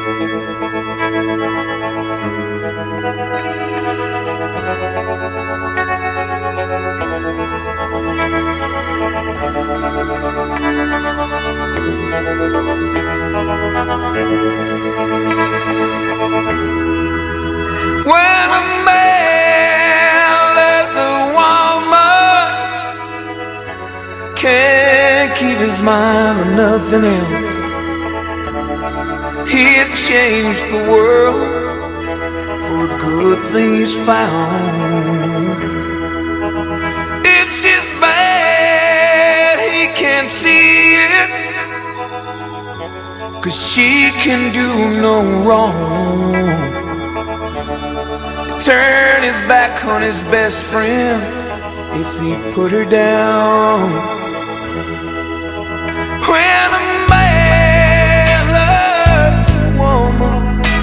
When a man loves a woman, can't keep his mind on nothing else. He'd change the world for a good thing he's found. If she's bad, he can't see it, 'cause she can do no wrong. Turn his back on his best friend if he put her down. When a man loves a woman,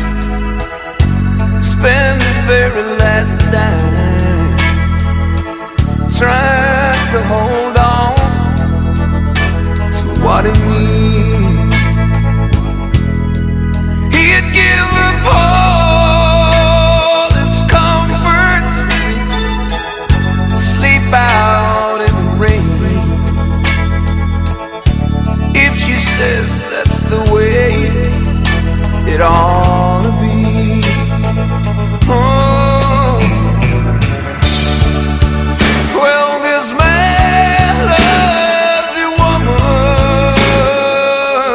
spend his very last dime trying to hold on to what he needs. He'd give up all his comforts, sleep out in the rain, if she says that's the way it ought to be. Oh, well, this man loves a woman.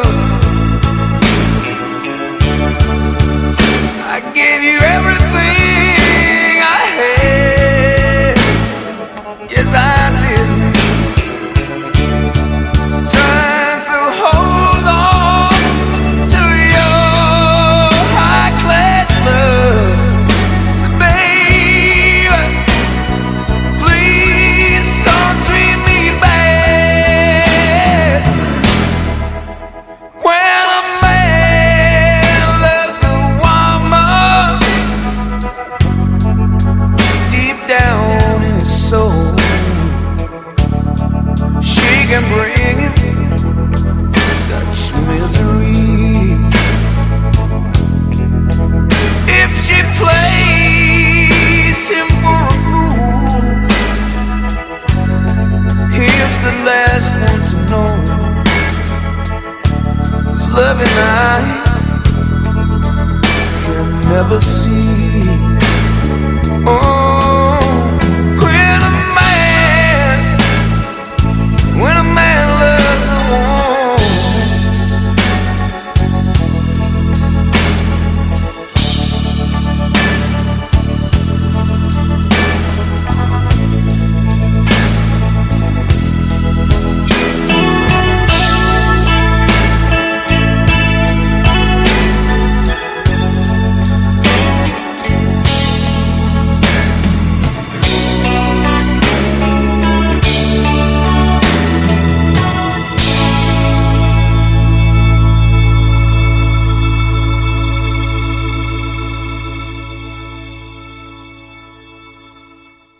I gave you everything I had. Yes, I did. Trying to hold on to your high-class love. So baby, please don't treat me bad. When a man loves a woman, deep down in his soul, she can bring him such misery. If she plays him for a fool, he's the last one to know. His loving eyes can never see.